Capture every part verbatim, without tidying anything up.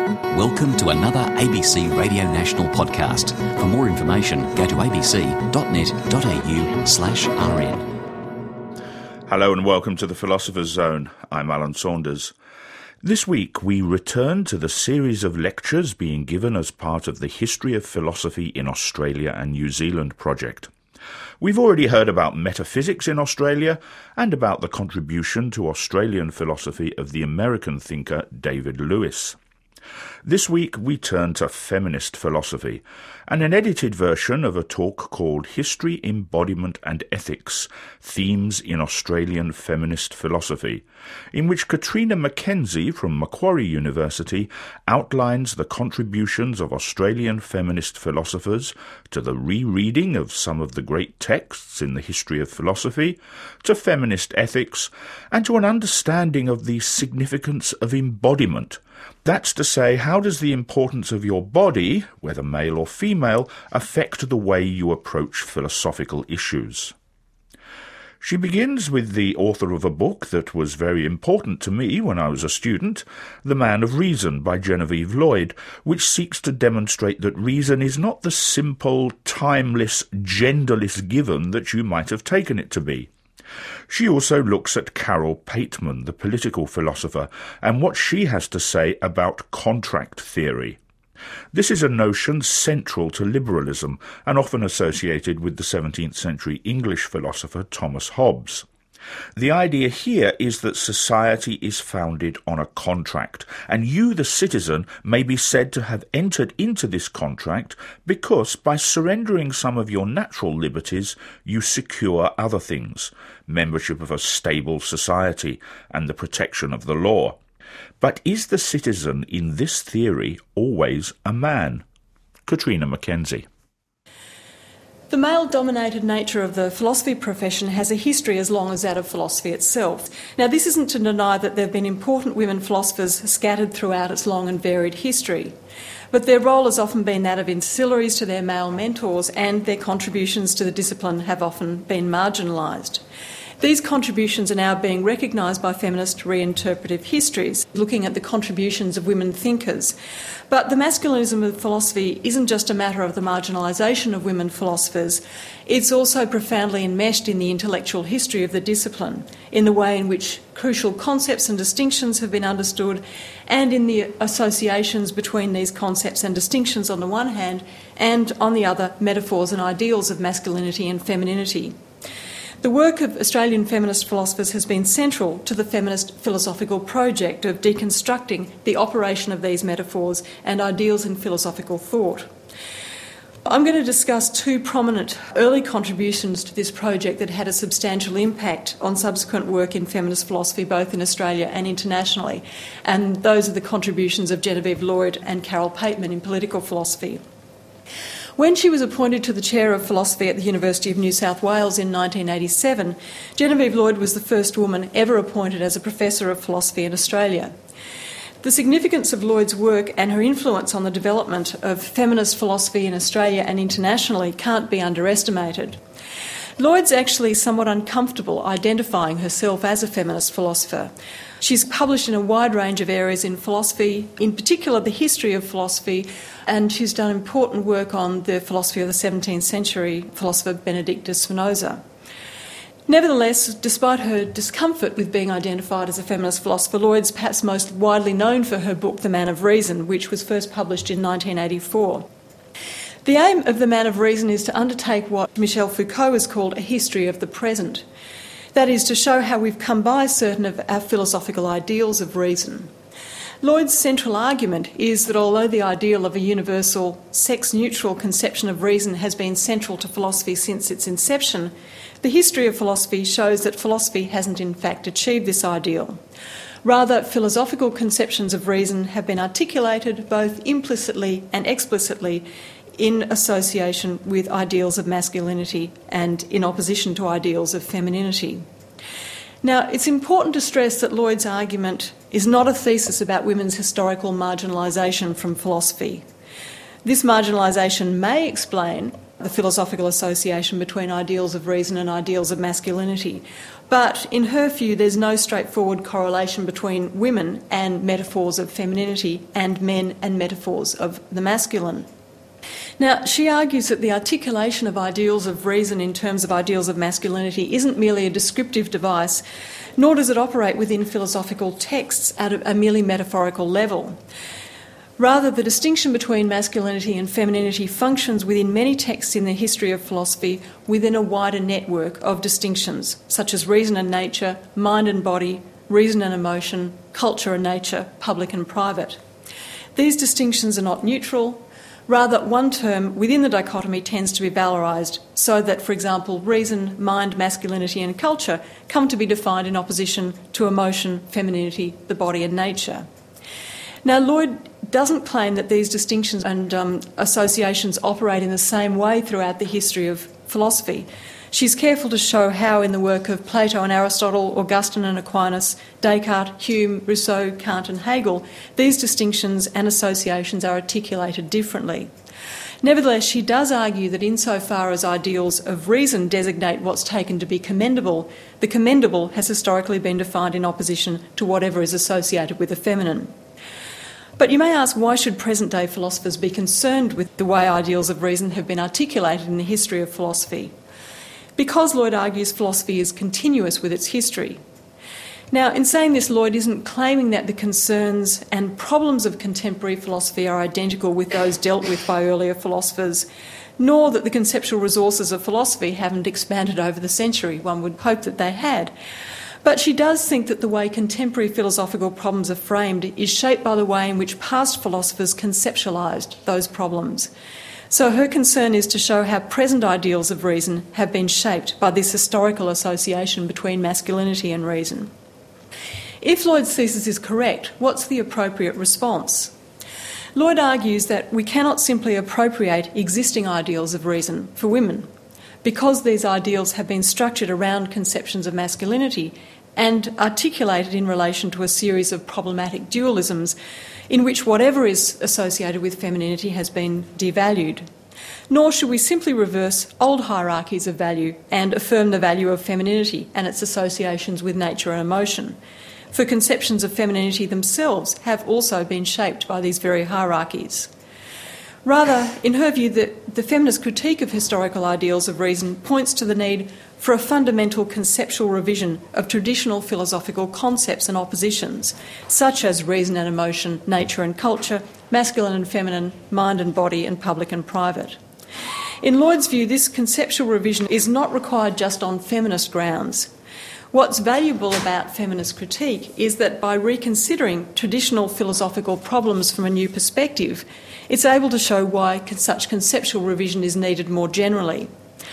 Welcome to another A B C Radio National podcast. For more information, go to abc.net.au slash rn. Hello and welcome to the Philosopher's Zone. I'm Alan Saunders. This week we return to the series of lectures being given as part of the History of Philosophy in Australia and New Zealand project. We've already heard about metaphysics in Australia and about the contribution to Australian philosophy of the American thinker David Lewis. This week we turn to feminist philosophy and an edited version of a talk called History, Embodiment and Ethics, Themes in Australian Feminist Philosophy, in which Katrina Mackenzie from Macquarie University outlines the contributions of Australian feminist philosophers to the rereading of some of the great texts in the history of philosophy, to feminist ethics, and to an understanding of the significance of embodiment. That's to say, how does the importance of your body, whether male or female, affect the way you approach philosophical issues? She begins with the author of a book that was very important to me when I was a student, The Man of Reason by Genevieve Lloyd, which seeks to demonstrate that reason is not the simple, timeless, genderless given that you might have taken it to be. She also looks at Carol Pateman, the political philosopher, and what she has to say about contract theory. This is a notion central to liberalism and often associated with the seventeenth century English philosopher Thomas Hobbes. The idea here is that society is founded on a contract, and you, the citizen, may be said to have entered into this contract because by surrendering some of your natural liberties, you secure other things, membership of a stable society and the protection of the law. But is the citizen in this theory always a man? Katrina Mackenzie. The male-dominated nature of the philosophy profession has a history as long as that of philosophy itself. Now, this isn't to deny that there have been important women philosophers scattered throughout its long and varied history, but their role has often been that of ancillaries to their male mentors, and their contributions to the discipline have often been marginalised. These contributions are now being recognised by feminist reinterpretive histories, looking at the contributions of women thinkers. But the masculinism of philosophy isn't just a matter of the marginalisation of women philosophers, it's also profoundly enmeshed in the intellectual history of the discipline, in the way in which crucial concepts and distinctions have been understood, and in the associations between these concepts and distinctions on the one hand, and on the other, metaphors and ideals of masculinity and femininity. The work of Australian feminist philosophers has been central to the feminist philosophical project of deconstructing the operation of these metaphors and ideals in philosophical thought. I'm going to discuss two prominent early contributions to this project that had a substantial impact on subsequent work in feminist philosophy, both in Australia and internationally, and those are the contributions of Genevieve Lloyd and Carol Pateman in political philosophy. When she was appointed to the chair of philosophy at the University of New South Wales in nineteen eighty-seven, Genevieve Lloyd was the first woman ever appointed as a professor of philosophy in Australia. The significance of Lloyd's work and her influence on the development of feminist philosophy in Australia and internationally can't be underestimated. Lloyd's actually somewhat uncomfortable identifying herself as a feminist philosopher. She's published in a wide range of areas in philosophy, in particular the history of philosophy, and she's done important work on the philosophy of the seventeenth century philosopher Benedictus Spinoza. Nevertheless, despite her discomfort with being identified as a feminist philosopher, Lloyd's perhaps most widely known for her book The Man of Reason, which was first published in nineteen eighty-four. The aim of The Man of Reason is to undertake what Michel Foucault has called a history of the present. That is, to show how we've come by certain of our philosophical ideals of reason. Lloyd's central argument is that although the ideal of a universal, sex-neutral conception of reason has been central to philosophy since its inception, the history of philosophy shows that philosophy hasn't in fact achieved this ideal. Rather, philosophical conceptions of reason have been articulated both implicitly and explicitly in association with ideals of masculinity and in opposition to ideals of femininity. Now, it's important to stress that Lloyd's argument is not a thesis about women's historical marginalisation from philosophy. This marginalisation may explain the philosophical association between ideals of reason and ideals of masculinity. But in her view, there's no straightforward correlation between women and metaphors of femininity and men and metaphors of the masculine. Now, she argues that the articulation of ideals of reason in terms of ideals of masculinity isn't merely a descriptive device, nor does it operate within philosophical texts at a merely metaphorical level. Rather, the distinction between masculinity and femininity functions within many texts in the history of philosophy within a wider network of distinctions, such as reason and nature, mind and body, reason and emotion, culture and nature, public and private. These distinctions are not neutral. Rather, one term within the dichotomy tends to be valorised, so that, for example, reason, mind, masculinity and culture come to be defined in opposition to emotion, femininity, the body and nature. Now, Lloyd doesn't claim that these distinctions and um, associations operate in the same way throughout the history of philosophy. She's careful to show how in the work of Plato and Aristotle, Augustine and Aquinas, Descartes, Hume, Rousseau, Kant and Hegel, these distinctions and associations are articulated differently. Nevertheless, she does argue that insofar as ideals of reason designate what's taken to be commendable, the commendable has historically been defined in opposition to whatever is associated with the feminine. But you may ask, why should present-day philosophers be concerned with the way ideals of reason have been articulated in the history of philosophy? Because, Lloyd argues, philosophy is continuous with its history. Now, in saying this, Lloyd isn't claiming that the concerns and problems of contemporary philosophy are identical with those dealt with by earlier philosophers, nor that the conceptual resources of philosophy haven't expanded over the century. One would hope that they had. But she does think that the way contemporary philosophical problems are framed is shaped by the way in which past philosophers conceptualised those problems. So her concern is to show how present ideals of reason have been shaped by this historical association between masculinity and reason. If Lloyd's thesis is correct, what's the appropriate response? Lloyd argues that we cannot simply appropriate existing ideals of reason for women, because these ideals have been structured around conceptions of masculinity and articulated in relation to a series of problematic dualisms in which whatever is associated with femininity has been devalued. Nor should we simply reverse old hierarchies of value and affirm the value of femininity and its associations with nature and emotion, for conceptions of femininity themselves have also been shaped by these very hierarchies. Rather, in her view, the, the feminist critique of historical ideals of reason points to the need for a fundamental conceptual revision of traditional philosophical concepts and oppositions, such as reason and emotion, nature and culture, masculine and feminine, mind and body, and public and private. In Lloyd's view, this conceptual revision is not required just on feminist grounds. What's valuable about feminist critique is that by reconsidering traditional philosophical problems from a new perspective, it's able to show why such conceptual revision is needed more generally.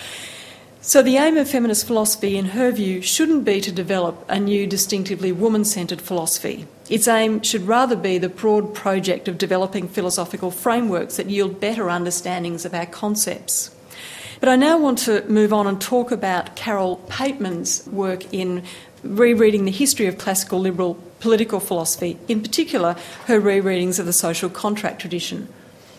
So the aim of feminist philosophy, in her view, shouldn't be to develop a new distinctively woman-centred philosophy. Its aim should rather be the broad project of developing philosophical frameworks that yield better understandings of our concepts. But I now want to move on and talk about Carol Pateman's work in rereading the history of classical liberal political philosophy, in particular her rereadings of the social contract tradition.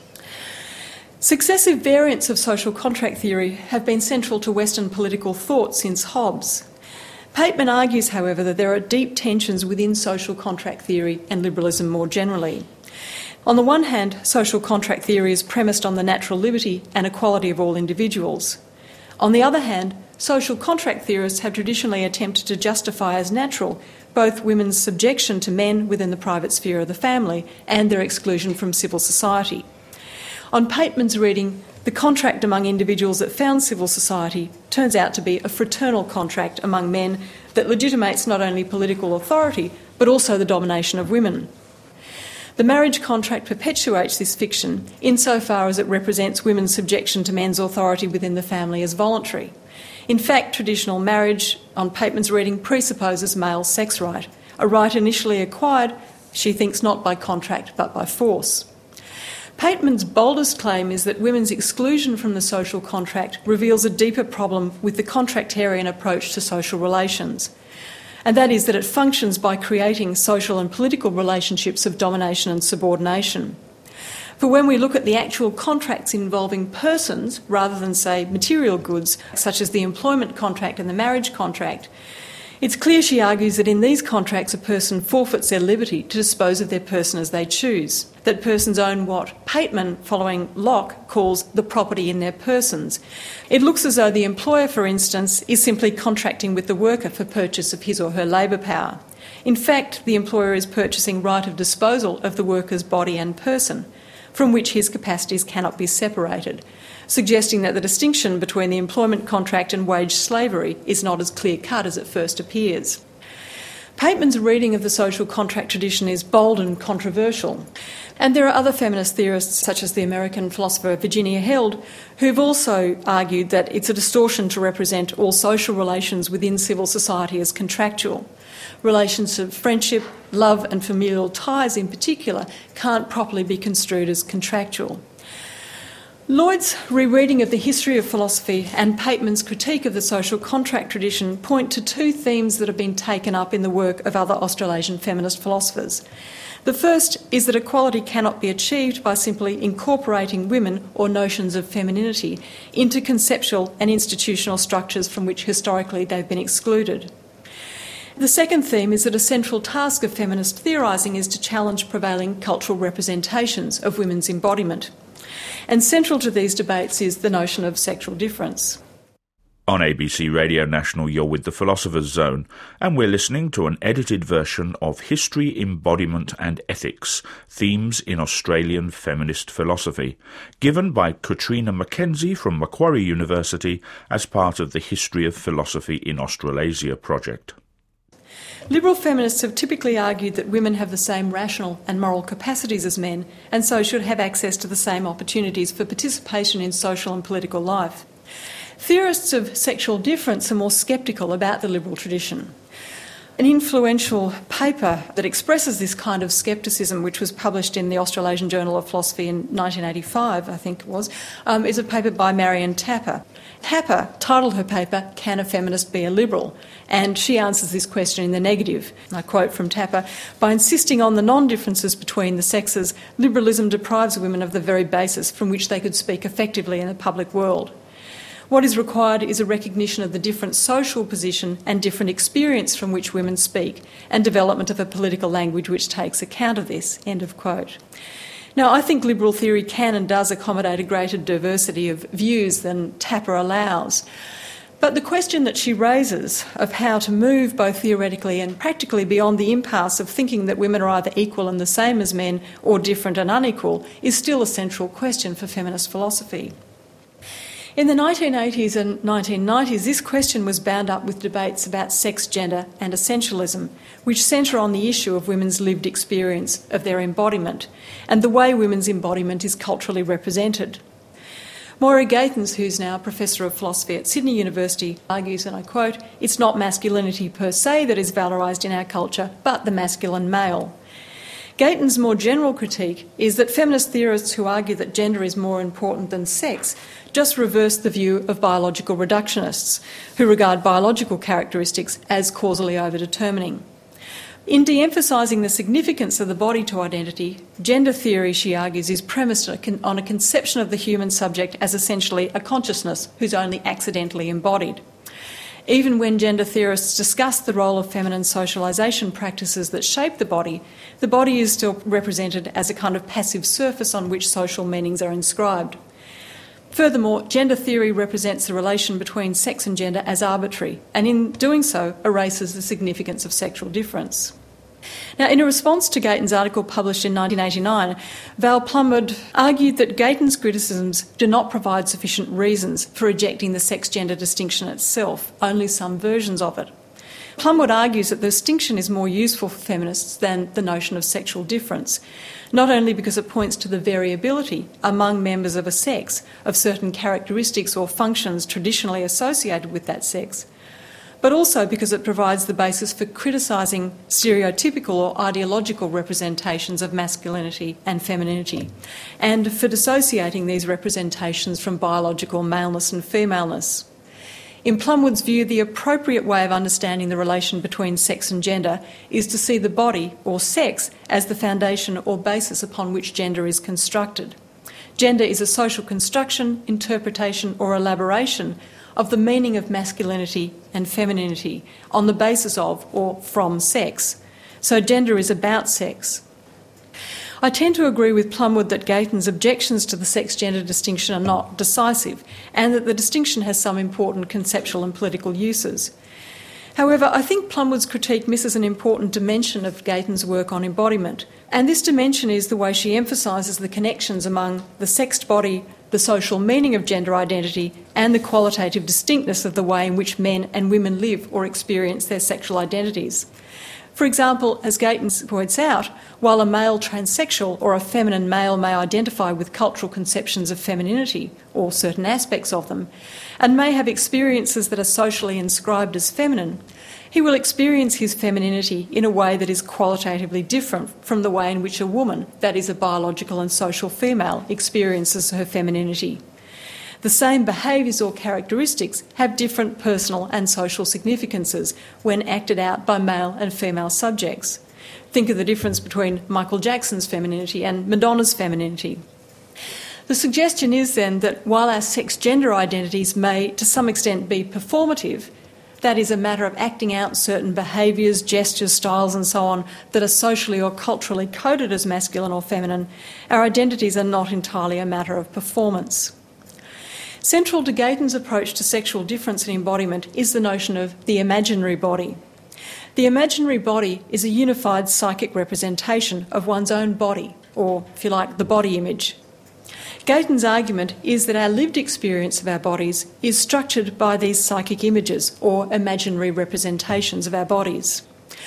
Successive variants of social contract theory have been central to Western political thought since Hobbes. Pateman argues, however, that there are deep tensions within social contract theory and liberalism more generally. On the one hand, social contract theory is premised on the natural liberty and equality of all individuals. On the other hand, social contract theorists have traditionally attempted to justify as natural both women's subjection to men within the private sphere of the family and their exclusion from civil society. On Pateman's reading, the contract among individuals that found civil society turns out to be a fraternal contract among men that legitimates not only political authority but also the domination of women. The marriage contract perpetuates this fiction insofar as it represents women's subjection to men's authority within the family as voluntary. In fact, traditional marriage, on Pateman's reading, presupposes male sex right, a right initially acquired, she thinks, not by contract but by force. Pateman's boldest claim is that women's exclusion from the social contract reveals a deeper problem with the contractarian approach to social relations, and that is that it functions by creating social and political relationships of domination and subordination. For when we look at the actual contracts involving persons rather than, say, material goods, such as the employment contract and the marriage contract, it's clear, she argues, that in these contracts a person forfeits their liberty to dispose of their person as they choose, that persons own what Pateman, following Locke, calls the property in their persons. It looks as though the employer, for instance, is simply contracting with the worker for purchase of his or her labour power. In fact, the employer is purchasing right of disposal of the worker's body and person, from which his capacities cannot be separated, suggesting that the distinction between the employment contract and wage slavery is not as clear-cut as it first appears. Pateman's reading of the social contract tradition is bold and controversial, and there are other feminist theorists, such as the American philosopher Virginia Held, who've also argued that it's a distortion to represent all social relations within civil society as contractual. Relations of friendship, love and familial ties in particular can't properly be construed as contractual. Lloyd's rereading of the history of philosophy and Pateman's critique of the social contract tradition point to two themes that have been taken up in the work of other Australasian feminist philosophers. The first is that equality cannot be achieved by simply incorporating women or notions of femininity into conceptual and institutional structures from which historically they've been excluded. The second theme is that a central task of feminist theorising is to challenge prevailing cultural representations of women's embodiment. And central to these debates is the notion of sexual difference. On A B C Radio National, you're with The Philosopher's Zone, and we're listening to an edited version of History, Embodiment and Ethics, Themes in Australian Feminist Philosophy, given by Katrina Mackenzie from Macquarie University as part of the History of Philosophy in Australasia project. Liberal feminists have typically argued that women have the same rational and moral capacities as men, and so should have access to the same opportunities for participation in social and political life. Theorists of sexual difference are more sceptical about the liberal tradition. An influential paper that expresses this kind of scepticism, which was published in the Australasian Journal of Philosophy in nineteen eighty-five, I think it was, um, is a paper by Marion Tapper. Tapper titled her paper, "Can a Feminist Be a Liberal?" And she answers this question in the negative. I quote from Tapper, "By insisting on the non-differences between the sexes, liberalism deprives women of the very basis from which they could speak effectively in the public world. What is required is a recognition of the different social position and different experience from which women speak, and development of a political language which takes account of this." End of quote. Now, I think liberal theory can and does accommodate a greater diversity of views than Tapper allows. But the question that she raises of how to move both theoretically and practically beyond the impasse of thinking that women are either equal and the same as men or different and unequal is still a central question for feminist philosophy. In the nineteen eighties and nineteen nineties, this question was bound up with debates about sex, gender and essentialism, which centre on the issue of women's lived experience of their embodiment and the way women's embodiment is culturally represented. Moira Gatens, who's now Professor of Philosophy at Sydney University, argues, and I quote, "It's not masculinity per se that is valorised in our culture, but the masculine male." Gatens' more general critique is that feminist theorists who argue that gender is more important than sex just reverse the view of biological reductionists, who regard biological characteristics as causally overdetermining. In de-emphasising the significance of the body to identity, gender theory, she argues, is premised on a conception of the human subject as essentially a consciousness who's only accidentally embodied. Even when gender theorists discuss the role of feminine socialisation practices that shape the body, the body is still represented as a kind of passive surface on which social meanings are inscribed. Furthermore, gender theory represents the relation between sex and gender as arbitrary, and in doing so erases the significance of sexual difference. Now, in a response to Gatens' article published in nineteen eighty-nine, Val Plumwood argued that Gatens' criticisms do not provide sufficient reasons for rejecting the sex-gender distinction itself, only some versions of it. Plumwood argues that the distinction is more useful for feminists than the notion of sexual difference, not only because it points to the variability among members of a sex of certain characteristics or functions traditionally associated with that sex, but also because it provides the basis for criticising stereotypical or ideological representations of masculinity and femininity, and for dissociating these representations from biological maleness and femaleness. In Plumwood's view, the appropriate way of understanding the relation between sex and gender is to see the body, or sex, as the foundation or basis upon which gender is constructed. Gender is a social construction, interpretation or elaboration of the meaning of masculinity and femininity on the basis of or from sex. So gender is about sex. I tend to agree with Plumwood that Gayton's objections to the sex-gender distinction are not decisive and that the distinction has some important conceptual and political uses. However, I think Plumwood's critique misses an important dimension of Gayton's work on embodiment, and this dimension is the way she emphasises the connections among the sexed body, the social meaning of gender identity, and the qualitative distinctness of the way in which men and women live or experience their sexual identities. For example, as Gayton points out, while a male transsexual or a feminine male may identify with cultural conceptions of femininity, or certain aspects of them, and may have experiences that are socially inscribed as feminine, he will experience his femininity in a way that is qualitatively different from the way in which a woman, that is a biological and social female, experiences her femininity. The same behaviours or characteristics have different personal and social significances when acted out by male and female subjects. Think of the difference between Michael Jackson's femininity and Madonna's femininity. The suggestion is then that while our sex-gender identities may to some extent be performative, that is a matter of acting out certain behaviours, gestures, styles and so on that are socially or culturally coded as masculine or feminine, our identities are not entirely a matter of performance. Central to Gayton's approach to sexual difference and embodiment is the notion of the imaginary body. The imaginary body is a unified psychic representation of one's own body, or, if you like, the body image. Gayton's argument is that our lived experience of our bodies is structured by these psychic images, or imaginary representations of our bodies.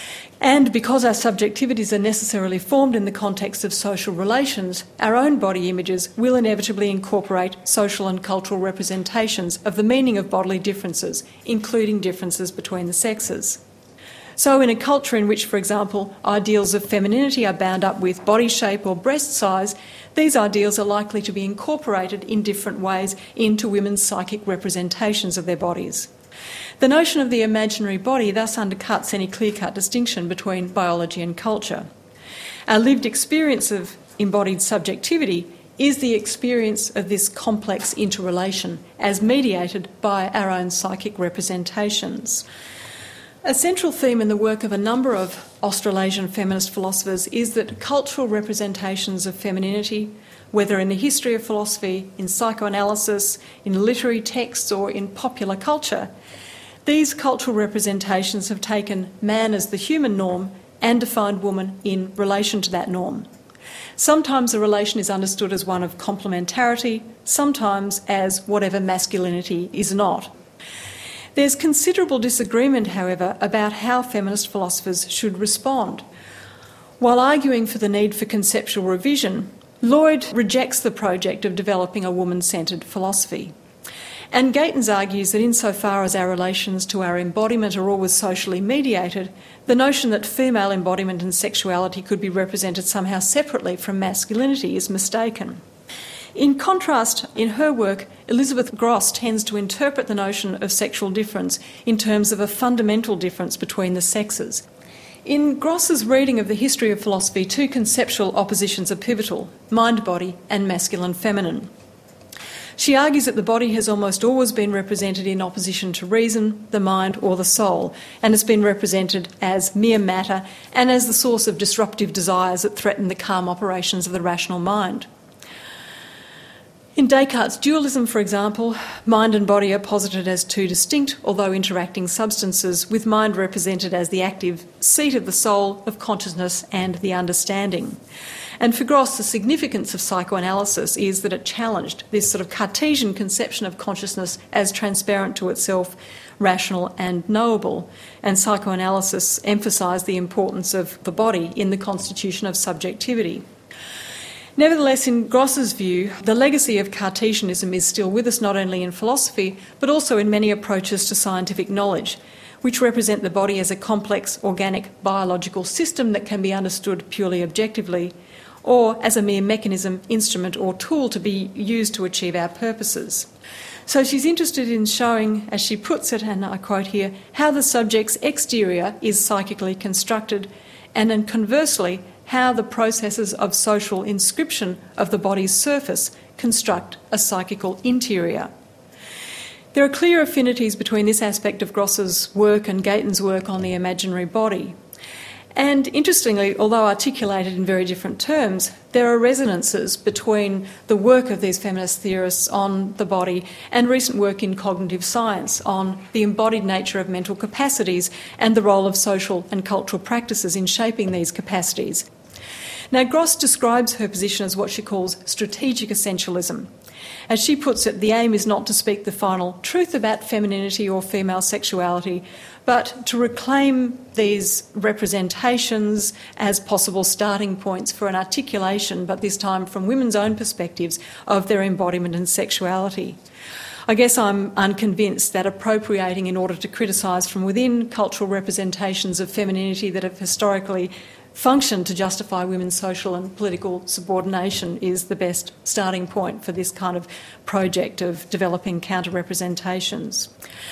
And because our subjectivities are necessarily formed in the context of social relations, our own body images will inevitably incorporate social and cultural representations of the meaning of bodily differences, including differences between the sexes. So in a culture in which, for example, ideals of femininity are bound up with body shape or breast size, these ideals are likely to be incorporated in different ways into women's psychic representations of their bodies. The notion of the imaginary body thus undercuts any clear-cut distinction between biology and culture. Our lived experience of embodied subjectivity is the experience of this complex interrelation as mediated by our own psychic representations. A central theme in the work of a number of Australasian feminist philosophers is that cultural representations of femininity, whether in the history of philosophy, in psychoanalysis, in literary texts or in popular culture, these cultural representations have taken man as the human norm and defined woman in relation to that norm. Sometimes the relation is understood as one of complementarity, sometimes as whatever masculinity is not. There's considerable disagreement, however, about how feminist philosophers should respond. While arguing for the need for conceptual revision, Lloyd rejects the project of developing a woman-centred philosophy. And Gayton argues that insofar as our relations to our embodiment are always socially mediated, the notion that female embodiment and sexuality could be represented somehow separately from masculinity is mistaken. In contrast, in her work, Elizabeth Gross tends to interpret the notion of sexual difference in terms of a fundamental difference between the sexes. In Gross's reading of the history of philosophy, two conceptual oppositions are pivotal: mind-body and masculine-feminine. She argues that the body has almost always been represented in opposition to reason, the mind or the soul, and has been represented as mere matter and as the source of disruptive desires that threaten the calm operations of the rational mind. In Descartes' dualism, for example, mind and body are posited as two distinct, although interacting substances, with mind represented as the active seat of the soul, of consciousness and the understanding. And for Gross, the significance of psychoanalysis is that it challenged this sort of Cartesian conception of consciousness as transparent to itself, rational and knowable. And psychoanalysis emphasised the importance of the body in the constitution of subjectivity. Nevertheless, in Gross's view, the legacy of Cartesianism is still with us not only in philosophy, but also in many approaches to scientific knowledge, which represent the body as a complex, organic, biological system that can be understood purely objectively, or as a mere mechanism, instrument or tool to be used to achieve our purposes. So she's interested in showing, as she puts it, and I quote here, how the subject's exterior is psychically constructed, and then conversely, how the processes of social inscription of the body's surface construct a psychical interior. There are clear affinities between this aspect of Gross's work and Gayton's work on the imaginary body. And interestingly, although articulated in very different terms, there are resonances between the work of these feminist theorists on the body and recent work in cognitive science on the embodied nature of mental capacities and the role of social and cultural practices in shaping these capacities. Now, Gross describes her position as what she calls strategic essentialism. As she puts it, the aim is not to speak the final truth about femininity or female sexuality, but to reclaim these representations as possible starting points for an articulation, but this time from women's own perspectives, of their embodiment and sexuality. I guess I'm unconvinced that appropriating in order to criticise from within cultural representations of femininity that have historically functioned to justify women's social and political subordination is the best starting point for this kind of project of developing counter-representations.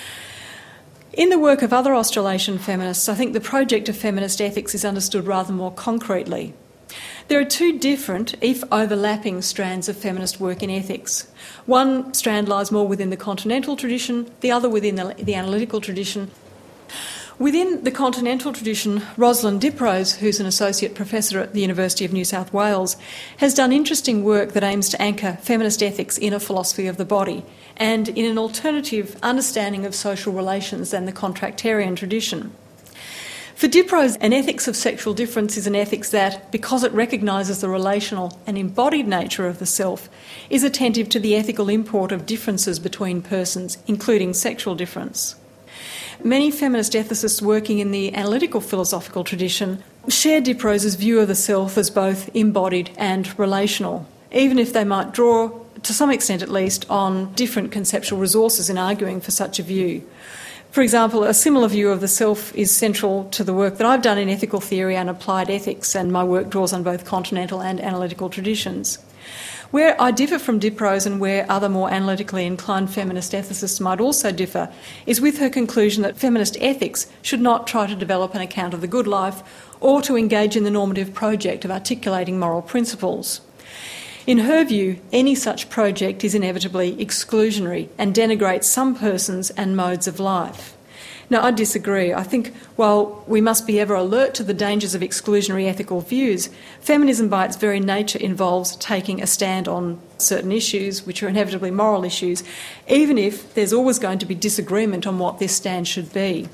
In the work of other Australasian feminists, I think the project of feminist ethics is understood rather more concretely. There are two different, if overlapping, strands of feminist work in ethics. One strand lies more within the continental tradition, the other within the, the analytical tradition. Within the continental tradition, Rosalind Diprose, who's an associate professor at the University of New South Wales, has done interesting work that aims to anchor feminist ethics in a philosophy of the body and in an alternative understanding of social relations than the contractarian tradition. For Diprose, an ethics of sexual difference is an ethics that, because it recognises the relational and embodied nature of the self, is attentive to the ethical import of differences between persons, including sexual difference. Many feminist ethicists working in the analytical philosophical tradition share Diprose's view of the self as both embodied and relational, even if they might draw, to some extent at least, on different conceptual resources in arguing for such a view. For example, a similar view of the self is central to the work that I've done in ethical theory and applied ethics, and my work draws on both continental and analytical traditions. Where I differ from Diprose, and where other more analytically inclined feminist ethicists might also differ, is with her conclusion that feminist ethics should not try to develop an account of the good life or to engage in the normative project of articulating moral principles. In her view, any such project is inevitably exclusionary and denigrates some persons and modes of life. Now, I disagree. I think while we must be ever alert to the dangers of exclusionary ethical views, feminism by its very nature involves taking a stand on certain issues, which are inevitably moral issues, even if there's always going to be disagreement on what this stand should be.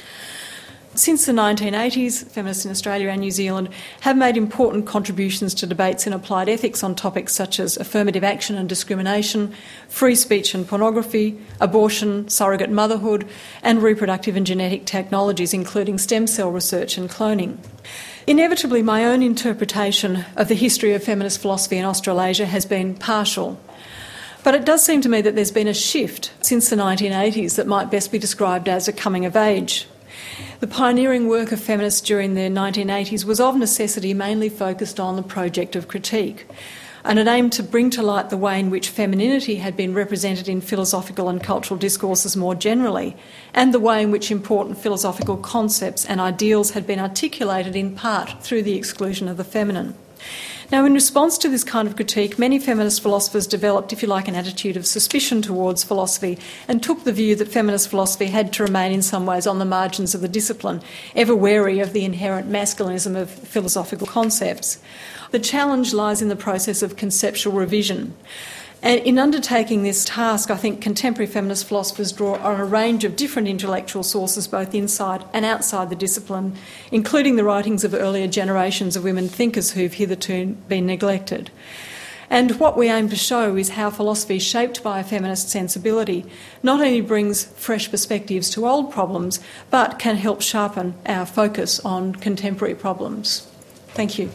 Since the nineteen eighties, feminists in Australia and New Zealand have made important contributions to debates in applied ethics on topics such as affirmative action and discrimination, free speech and pornography, abortion, surrogate motherhood, and reproductive and genetic technologies, including stem cell research and cloning. Inevitably, my own interpretation of the history of feminist philosophy in Australasia has been partial. But it does seem to me that there's been a shift since the nineteen eighties that might best be described as a coming of age. The pioneering work of feminists during the nineteen eighties was of necessity mainly focused on the project of critique, and it aimed to bring to light the way in which femininity had been represented in philosophical and cultural discourses more generally, and the way in which important philosophical concepts and ideals had been articulated in part through the exclusion of the feminine. Now, in response to this kind of critique, many feminist philosophers developed, if you like, an attitude of suspicion towards philosophy and took the view that feminist philosophy had to remain in some ways on the margins of the discipline, ever wary of the inherent masculinism of philosophical concepts. The challenge lies in the process of conceptual revision. And in undertaking this task, I think contemporary feminist philosophers draw on a range of different intellectual sources, both inside and outside the discipline, including the writings of earlier generations of women thinkers who've hitherto been neglected. And what we aim to show is how philosophy shaped by a feminist sensibility not only brings fresh perspectives to old problems, but can help sharpen our focus on contemporary problems. Thank you.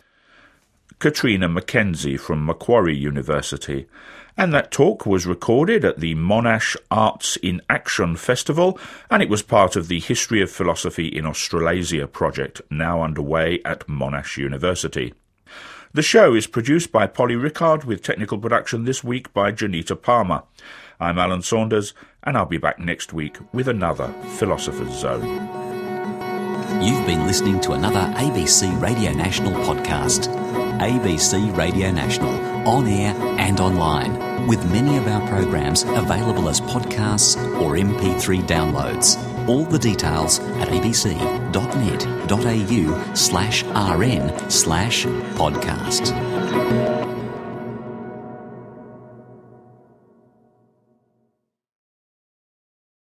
Katrina Mackenzie from Macquarie University. And that talk was recorded at the Monash Arts in Action Festival, and it was part of the History of Philosophy in Australasia project, now underway at Monash University. The show is produced by Polly Rickard, with technical production this week by Janita Palmer. I'm Alan Saunders, and I'll be back next week with another Philosopher's Zone. You've been listening to another A B C Radio National podcast. A B C Radio National, on air and online, with many of our programs available as podcasts or M P three downloads. All the details at abc.net.au slash rn slash podcast.